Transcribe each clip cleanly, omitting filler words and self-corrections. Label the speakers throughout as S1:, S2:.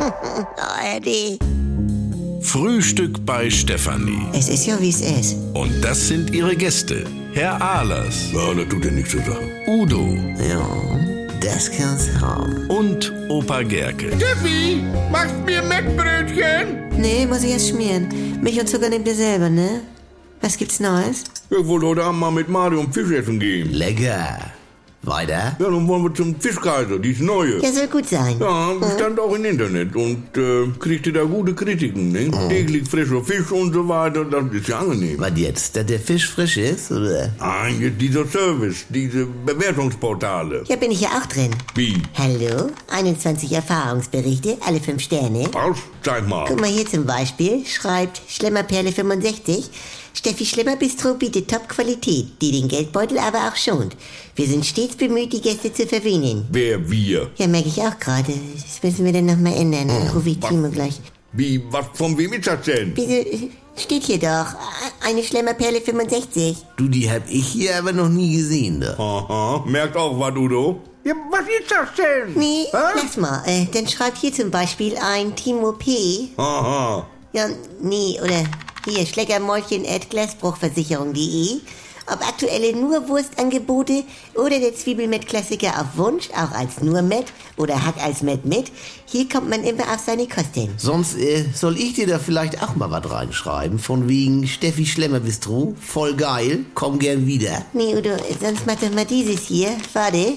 S1: ARD.
S2: Frühstück bei Stefanie.
S1: Es ist ja, wie es ist.
S2: Und das sind ihre Gäste. Herr Ahlers.
S3: Ja, das tut ja nichts zur Sache.
S2: Udo.
S1: Ja, das kann's haben.
S2: Und Opa Gerke.
S4: Steffi, machst mir Mettbrötchen?
S1: Nee, muss ich erst schmieren. Milch und Zucker nehmt ihr selber, ne? Was gibt's Neues?
S3: Ich wollte heute Abend mal mit Mario und Fisch essen gehen.
S5: Lecker. Weiter?
S3: Ja, dann wollen wir zum Fischkaiser, dies Neue.
S1: Ja, soll gut sein.
S3: Ja, stand auch im Internet und kriegte da gute Kritiken, ne? Täglich frischer Fisch und so weiter, das ist ja angenehm.
S5: Was jetzt? Dass der Fisch frisch ist, oder?
S3: Nein, jetzt dieser Service, diese Bewertungsportale.
S1: Ja, bin ich ja auch drin.
S3: Wie?
S1: Hallo? 21 Erfahrungsberichte, alle 5 Sterne.
S3: Was? Zeig mal.
S1: Guck mal hier zum Beispiel, schreibt Schlemmerperle 65. Steffi Schlemmer Bistro bietet Top-Qualität, die den Geldbeutel aber auch schont. Wir sind stets bemüht, die Gäste zu verwöhnen.
S3: Wer wir?
S1: Ja, merke ich auch gerade. Das müssen wir dann nochmal ändern. Dann rufe ich Timo gleich.
S3: Wie, was, von wem ist das denn?
S1: Wieso? Steht hier doch. Eine Schlemmerperle 65.
S5: Du, die hab ich hier aber noch nie gesehen, da.
S3: Aha, merkt auch was, Udo?
S4: Ja, was ist das denn?
S1: Nee, lass mal. Dann schreibt hier zum Beispiel ein Timo P.
S3: Aha.
S1: Ja, nee, oder hier, schleckermäulchen@glasbruchversicherung.de. Ob aktuelle nur Wurstangebote oder der Zwiebelmett-Klassiker auf Wunsch, auch als nur Mett oder Hack als Mett mit. Hier kommt man immer auf seine Kosten.
S5: Sonst soll ich dir da vielleicht auch mal was reinschreiben, von wegen Steffi Schlemmer Bistro, voll geil, komm gern wieder.
S1: Nee, Udo, sonst mach doch mal dieses hier. Warte.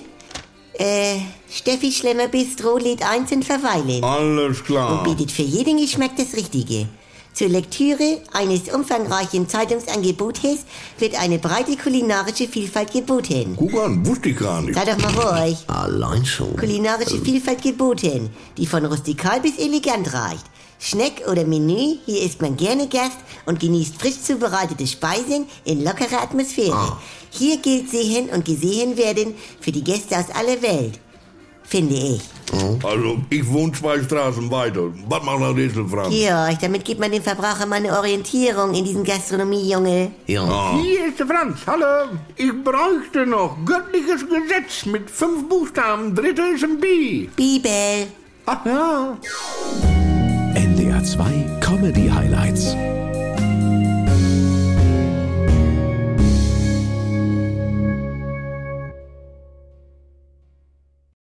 S1: Steffi Schlemmer Bistro lädt ein zum Verweilen.
S3: Alles
S1: Und
S3: klar.
S1: bietet für jeden Geschmack das Richtige. Zur Lektüre eines umfangreichen Zeitungsangebotes wird eine breite kulinarische Vielfalt geboten.
S3: Guck an, wusste ich gar nicht.
S1: Sei doch mal ruhig.
S5: Allein schon.
S1: Kulinarische Vielfalt geboten, die von rustikal bis elegant reicht. Schneck oder Menü, hier isst man gerne Gast und genießt frisch zubereitete Speisen in lockerer Atmosphäre. Hier gilt sehen und gesehen werden für die Gäste aus aller Welt. Finde ich.
S3: Also, ich wohne 2 Straßen weiter. Was macht der Rätsel, Franz?
S1: Georg, damit gibt man dem Verbraucher mal eine Orientierung in diesem Gastronomiejunge.
S5: Ja.
S4: Hier ist der Franz, hallo. Ich bräuchte noch göttliches Gesetz mit 5 Buchstaben. Dritte ist ein B.
S1: Bibel.
S4: Ach ja.
S6: NDR 2 Comedy Highlights.